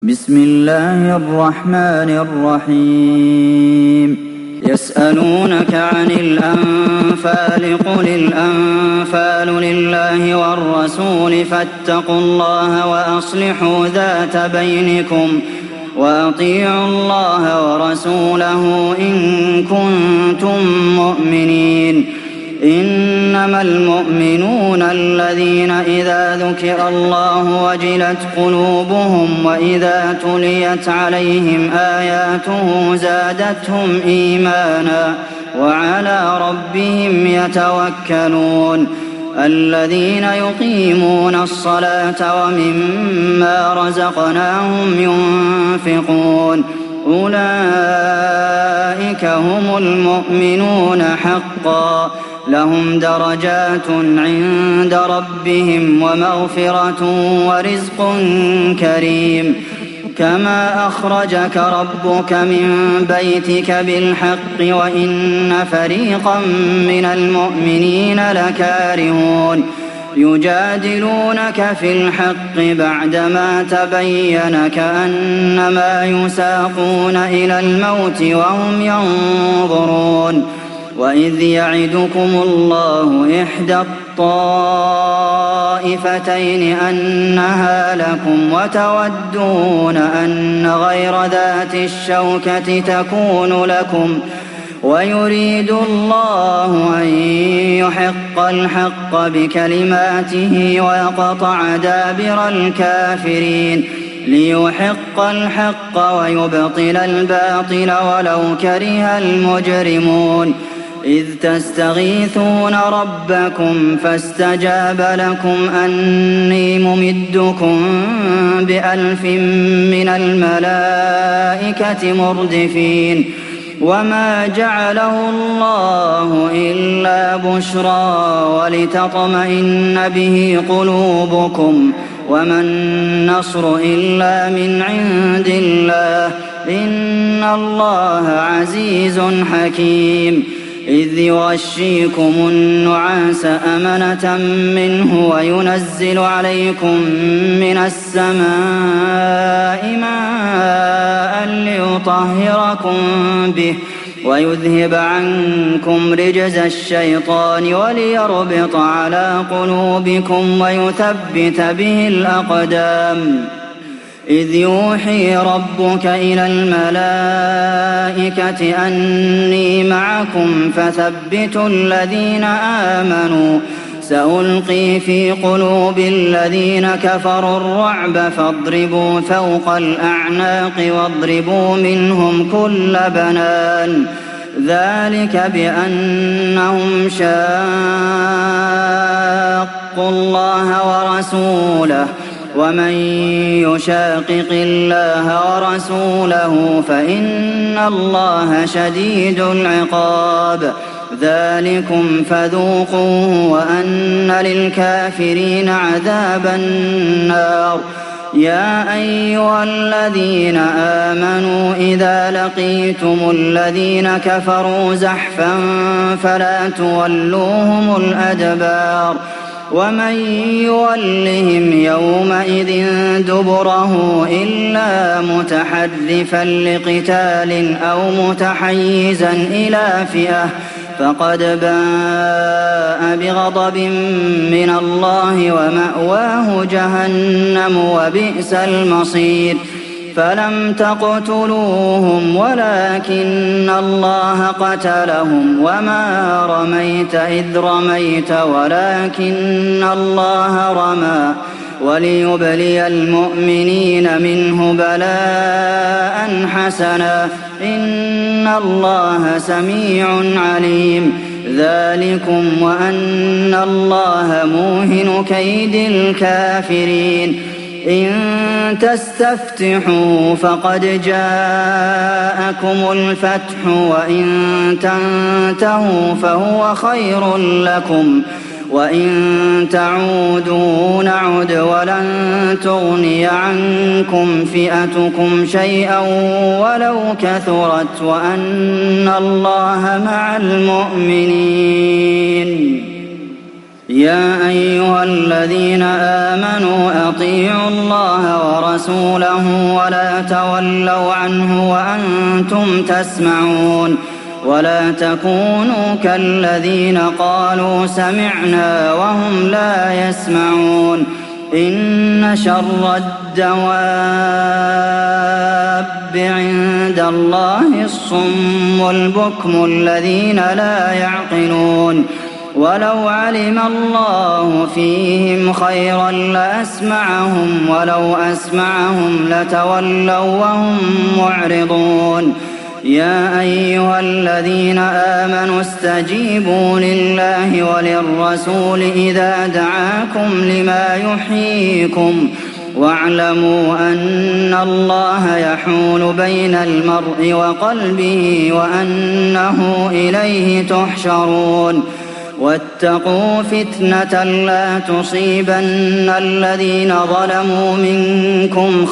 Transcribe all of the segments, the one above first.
بسم الله الرحمن الرحيم يسألونك عن الأنفال قل الأنفال لله والرسول فاتقوا الله وأصلحوا ذات بينكم وأطيعوا الله ورسوله إن كنتم مؤمنين إنما المؤمنون الذين إذا ذكر الله وجلت قلوبهم وإذا تليت عليهم آياته زادتهم إيمانا وعلى ربهم يتوكلون الذين يقيمون الصلاة ومما رزقناهم ينفقون أولئك هم المؤمنون حقا لهم درجات عند ربهم ومغفرة ورزق كريم كما أخرجك ربك من بيتك بالحق وإن فريقا من المؤمنين لكارهون يجادلونك في الحق بعدما تبين كأنما يساقون إلى الموت وهم ينظرون وإذ يعدكم الله إحدى الطائفتين أنها لكم وتودون أن غير ذات الشوكة تكون لكم ويريد الله أن يحق الحق بكلماته ويقطع دابر الكافرين ليحق الحق ويبطل الباطل ولو كره المجرمون إذ تستغيثون ربكم فاستجاب لكم أني ممدكم ب1000 من الملائكة مردفين وما جعله الله إلا بشرى ولتطمئن به قلوبكم وما النصر إلا من عند الله إن الله عزيز حكيم إذ يغشيكم النعاس أمنة منه وينزل عليكم من السماء ماء ليطهركم به ويذهب عنكم رجز الشيطان وليربط على قلوبكم ويثبت به الأقدام إذ يوحي ربك إلى الملائكة أني معكم فثبتوا الذين آمنوا سألقي في قلوب الذين كفروا الرعب فاضربوا فوق الأعناق واضربوا منهم كل بنان ذلك بأنهم شاقوا الله ورسوله ومن يشاقق الله ورسوله فإن الله شديد العقاب ذلكم فذوقوه وأن للكافرين عذاب النار يا أيها الذين آمنوا إذا لقيتم الذين كفروا زحفا فلا تولوهم الأدبار ومن يولهم يومئذ دبره إلا متحرفا لقتال أو متحيزا إلى فئة فقد باء بغضب من الله ومأواه جهنم وبئس المصير فلم تقتلوهم ولكن الله قتلهم وما رميت إذ رميت ولكن الله رمى وليبلي المؤمنين منه بلاء حسنا إن الله سميع عليم ذلكم وأن الله موهن كيد الكافرين إن تستفتحوا فقد جاءكم الفتح وإن تنتهوا فهو خير لكم وإن تعودوا نعد ولن تغني عنكم فئتكم شيئا ولو كثرت وأن الله مع المؤمنين يا أيها الذين آمنوا أطيعوا الله ورسوله ولا تولوا عنه وأنتم تسمعون ولا تكونوا كالذين قالوا سمعنا وهم لا يسمعون إن شر الدواب عند الله الصم البكم الذين لا يعقلون ولو علم الله فيهم خيرا لأسمعهم ولو أسمعهم لتولوا وهم معرضون يا أيها الذين آمنوا استجيبوا لله وللرسول إذا دعاكم لما يحييكم واعلموا أن الله يحول بين المرء وقلبه وأنه إليه تحشرون واتقوا فتنة لا تصيبن الذين ظلموا منكم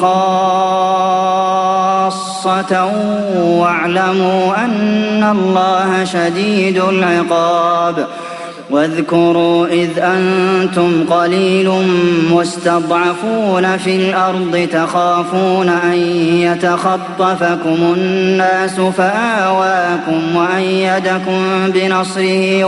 خاصة واعلموا أن الله شديد العقاب واذكروا إذ أنتم قليل مستضعفون في الأرض تخافون أن يتخطفكم الناس فآواكم وأيدكم بنصره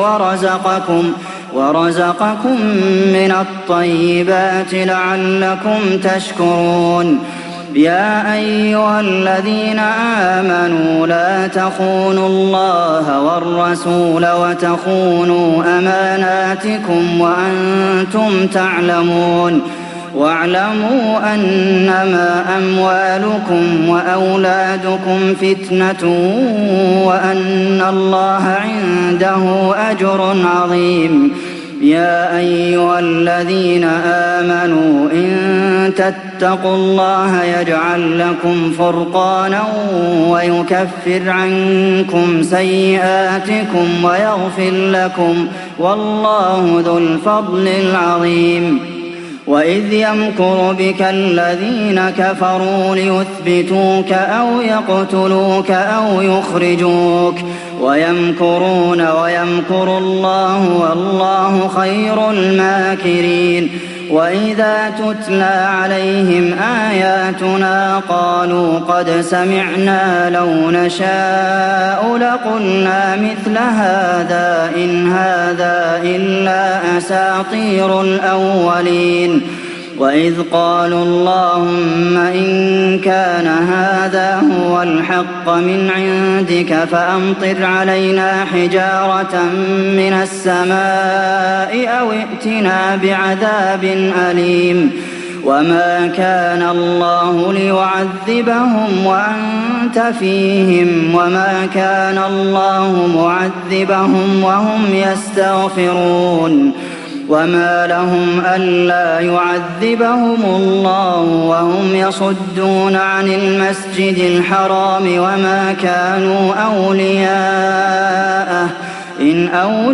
ورزقكم من الطيبات لعلكم تشكرون يا أيها الذين آمنوا لا تخونوا الله والرسول وتخونوا أماناتكم وأنتم تعلمون واعلموا أنما أموالكم وأولادكم فتنة وأن الله عنده أجر عظيم يا أيها الذين آمنوا إن تتقوا الله يجعل لكم فرقانا ويكفر عنكم سيئاتكم ويغفر لكم والله ذو الفضل العظيم وإذ يمكر بك الذين كفروا ليثبتوك أو يقتلوك أو يخرجوك ويمكرون ويمكر الله والله خير الماكرين وإذا تتلى عليهم آياتنا قالوا قد سمعنا لو نشاء لقلنا مثل هذا إن هذا إلا أساطير الأولين وإذ قالوا اللهم إن كان هذا هو الحق من عندك فأمطر علينا حجارة من السماء أو ائتنا بعذاب أليم وما كان الله ليعذبهم وأنت فيهم وما كان الله معذبهم وهم يستغفرون وما لهم ألا يعذبهم الله وهم يصدون عن المسجد الحرام وما كانوا أولياءه إن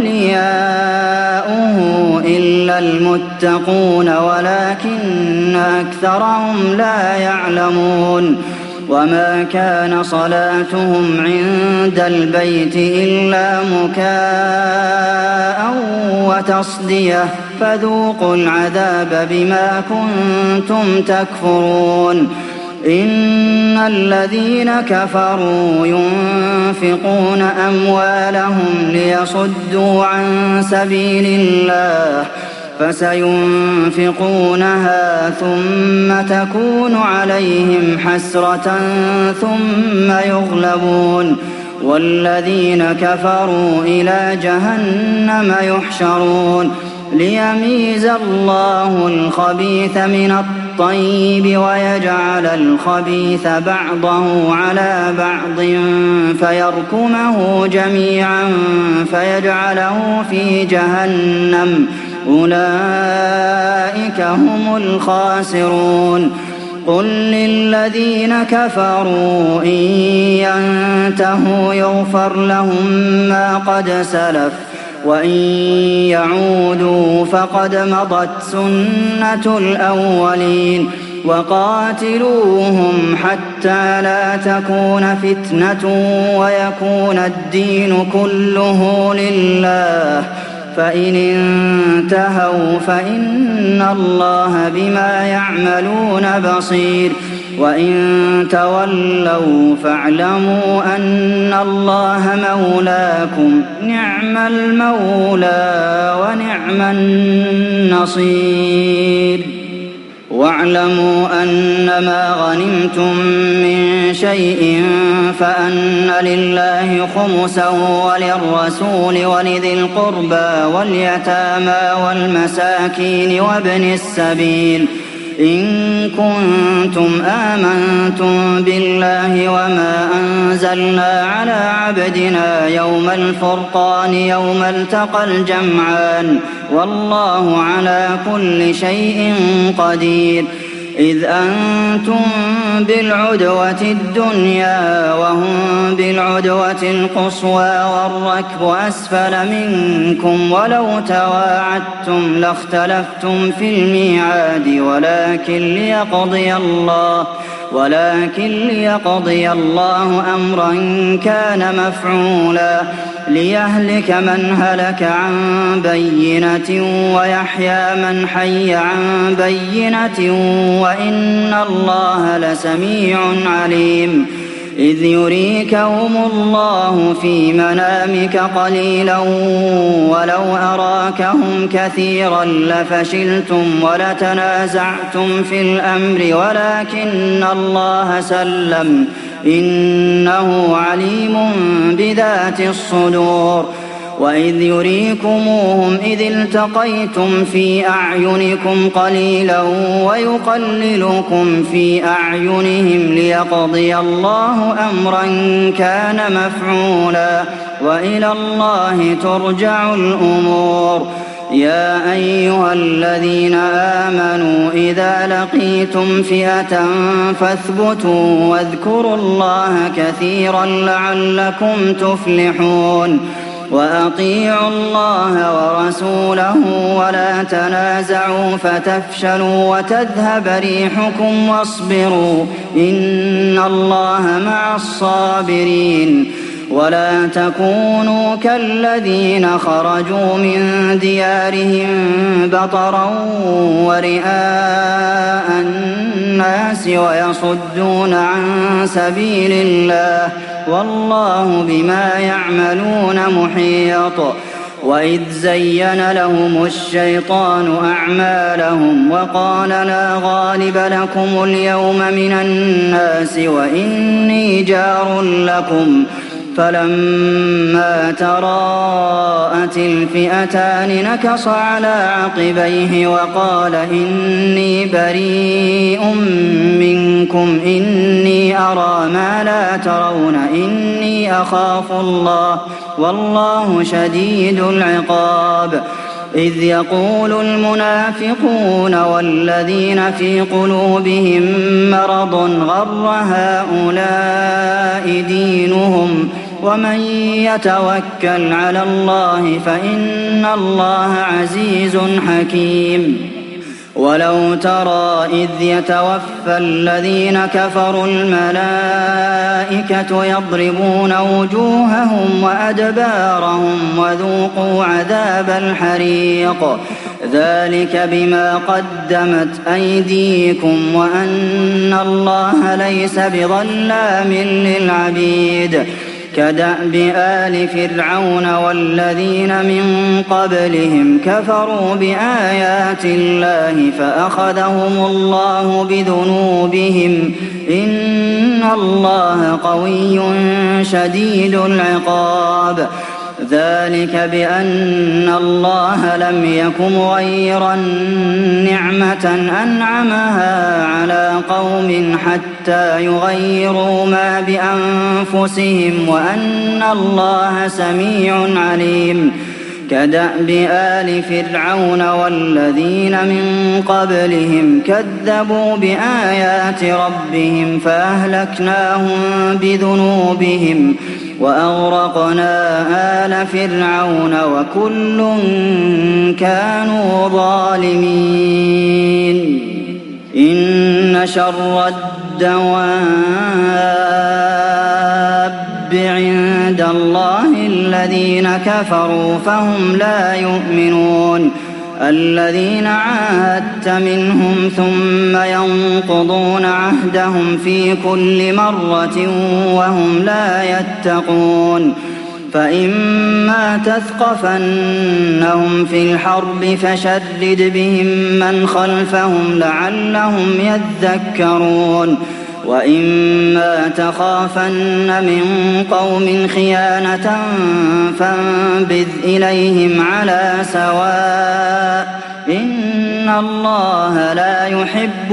أولياؤه إلا المتقون ولكن أكثرهم لا يعلمون وما كان صلاتهم عند البيت إلا مكاء وتصدية فذوقوا العذاب بما كنتم تكفرون إن الذين كفروا ينفقون أموالهم ليصدوا عن سبيل الله فسينفقونها ثم تكون عليهم حسرة ثم يغلبون والذين كفروا إلى جهنم يحشرون ليميز الله الخبيث من الطيب ويجعل الخبيث بعضه على بعض فيركمه جميعا فيجعله في جهنم أولئك هم الخاسرون قل للذين كفروا إن ينتهوا يغفر لهم ما قد سلف وإن يعودوا فقد مضت سنة الأولين وقاتلوهم حتى لا تكون فتنة ويكون الدين كله لله فإن انتهوا فإن الله بما يعملون بصير وإن تولوا فاعلموا أن الله مولاكم نعم المولى ونعم النصير واعلموا أنما غنمتم من شيء فأن لله خمسه وللرسول ولذي القربى واليتامى والمساكين وابن السبيل إن كنتم آمنتم بالله وما أنزلنا على عبدنا يوم الفرقان يوم التقى الجمعان والله على كل شيء قدير إذ أنتم بالعدوة الدنيا وهم بالعدوة القصوى والركب أسفل منكم ولو تواعدتم لاختلفتم في الميعاد ولكن ليقضي الله أمرا كان مفعولا ليهلك من هلك عن بينة ويحيى من حي عن بينة وإن الله لسميع عليم إذ يريكهم الله في منامك قليلا ولو أراكهم كثيرا لفشلتم ولتنازعتم في الأمر ولكن الله سلم إنه عليم بذات الصدور وإذ يريكموهم إذ التقيتم في أعينكم قليلا ويقللكم في أعينهم ليقضي الله أمرا كان مفعولا وإلى الله ترجع الأمور يا أيها الذين آمنوا إذا لقيتم فئة فاثبتوا واذكروا الله كثيرا لعلكم تفلحون وأطيعوا الله ورسوله ولا تنازعوا فتفشلوا وتذهب ريحكم واصبروا إن الله مع الصابرين ولا تكونوا كالذين خرجوا من ديارهم بطرا ورئاء الناس ويصدون عن سبيل الله والله بما يعملون محيط وإذ زين لهم الشيطان أعمالهم وقال لا غالب لكم اليوم من الناس وإني جار لكم فلما تراءت الفئتان نكص على عقبيه وقال إني بريء منكم إني أرى ما لا ترون إني أخاف الله والله شديد العقاب إذ يقول المنافقون والذين في قلوبهم مرض غر هؤلاء دينهم ومن يتوكل على الله فإن الله عزيز حكيم ولو ترى إذ يتوفى الذين كفروا الملائكة يضربون وجوههم وأدبارهم وذوقوا عذاب الحريق ذلك بما قدمت أيديكم وأن الله ليس بظلام للعبيد كدأب آل فرعون والذين من قبلهم كفروا بآيات الله فأخذهم الله بذنوبهم إن الله قوي شديد العقاب ذلك بأن الله لم يك مغيرا نعمة أنعمها على قوم حتى يغيروا ما بأنفسهم وأن الله سميع عليم كدأب آل فرعون والذين من قبلهم كذبوا بآيات ربهم فأهلكناهم بذنوبهم وأغرقنا آل فرعون وكل كانوا ظالمين إن شر الدواب عند الله الذين الذين كفروا فهم لا يؤمنون الذين عاهدت منهم ثم ينقضون عهدهم في كل مرة وهم لا يتقون فإما تثقفنهم في الحرب فشرد بهم من خلفهم لعلهم يذكرون وإما تخافن من قوم خيانة فانبذ إليهم على سواء إن الله لا يحب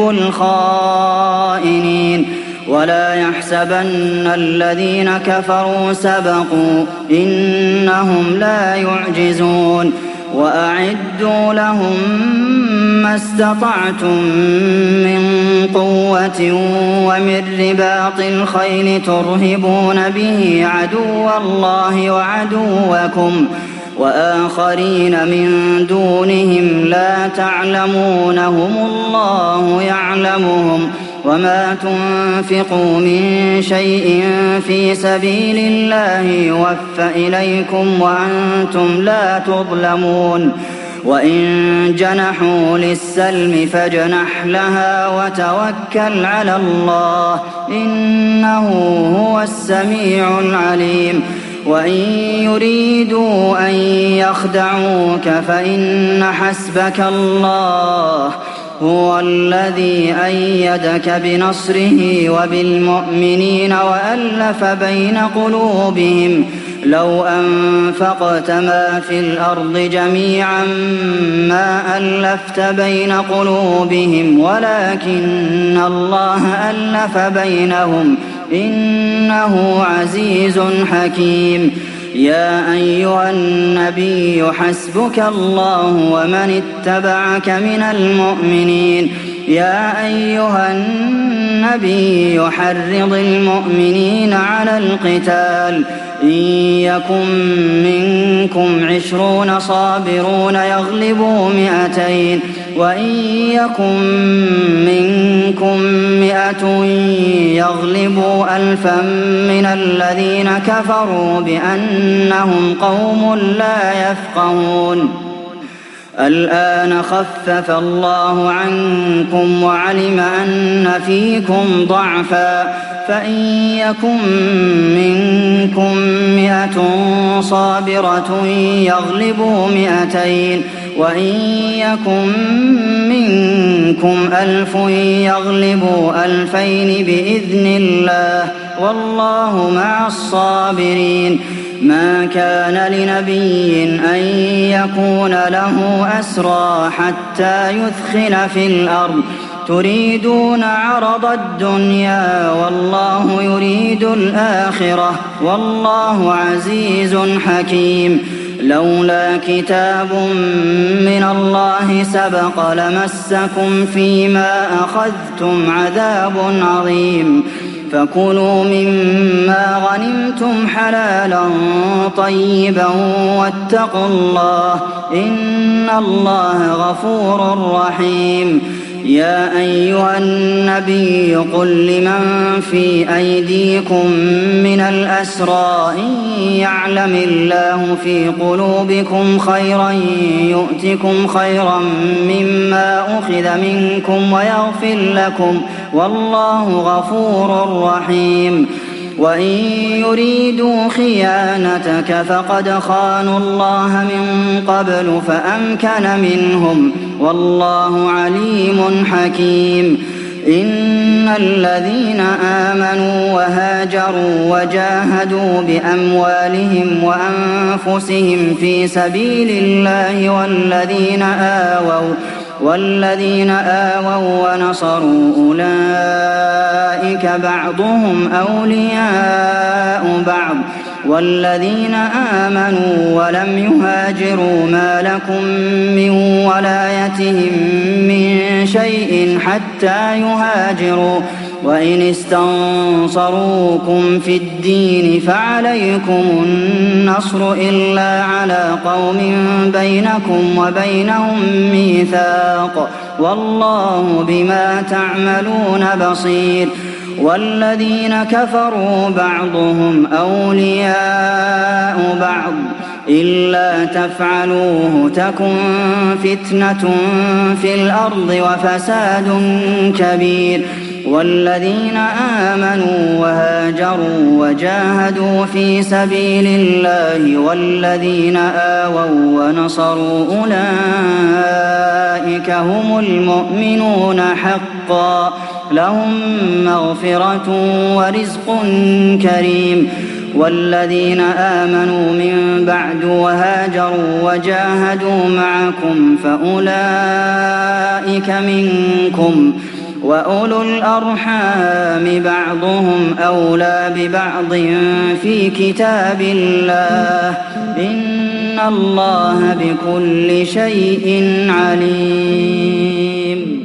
الخائنين ولا يحسبن الذين كفروا سبقوا إنهم لا يعجزون وأعدوا لهم ما استطعتم من قوة ومن رباط الخيل ترهبون به عدو الله وعدوكم وآخرين من دونهم لا تعلمونهم الله يعلمهم وما تنفقوا من شيء في سبيل الله يوفى إليكم وأنتم لا تظلمون وإن جنحوا للسلم فاجنح لها وتوكل على الله إنه هو السميع العليم وإن يريدوا أن يخدعوك فإن حسبك الله هو الذي أيدك بنصره وبالمؤمنين وألف بين قلوبهم لو أنفقت ما في الأرض جميعا ما ألفت بين قلوبهم ولكن الله ألف بينهم إنه عزيز حكيم يا أيها النبي حسبك الله ومن اتبعك من المؤمنين يا أيها النبي حرض المؤمنين على القتال إن يكن منكم 20 صابرون يغلبوا 200 وإن يكن منكم 100 يغلبوا 1000 من الذين كفروا بأنهم قوم لا يفقهون الآن خفف الله عنكم وعلم أن فيكم ضعفا فإن يكن منكم 100 صابرة يغلبوا 200 وإن يكن منكم 1000 يغلبوا 2000 بإذن الله والله مع الصابرين ما كان لنبي أن يكون له أسرى حتى يثخن في الأرض تريدون عرض الدنيا والله يريد الآخرة والله عزيز حكيم لولا كتاب من الله سبق لمسكم فيما أخذتم عذاب عظيم فكلوا مما غنمتم حلالا طيبا واتقوا الله إن الله غفور رحيم يا أيها النبي قل لمن في أيديكم من الأسرى إن يعلم الله في قلوبكم خيرا يؤتكم خيرا مما أخذ منكم ويغفر لكم والله غفور رحيم وإن يريدوا خيانتك فقد خانوا الله من قبل فأمكن منهم والله عليم حكيم إن الذين آمنوا وهاجروا وجاهدوا بأموالهم وأنفسهم في سبيل الله والذين آووا ونصروا أولئك بعضهم أولياء بعض والذين آمنوا ولم يهاجروا ما لكم من ولايتهم من شيء حتى يهاجروا وإن استنصروكم في الدين فعليكم النصر إلا على قوم بينكم وبينهم ميثاق والله بما تعملون بصير والذين كفروا بعضهم أولياء بعض إلا تفعلوه تكن فتنة في الأرض وفساد كبير والذين آمنوا وهاجروا وجاهدوا في سبيل الله والذين آووا ونصروا أولئك هم المؤمنون حقا لهم مغفرة ورزق كريم والذين آمنوا من بعد وهاجروا وجاهدوا معكم فأولئك منكم وأولو الأرحام بعضهم أولى ببعض في كتاب الله إن الله بكل شيء عليم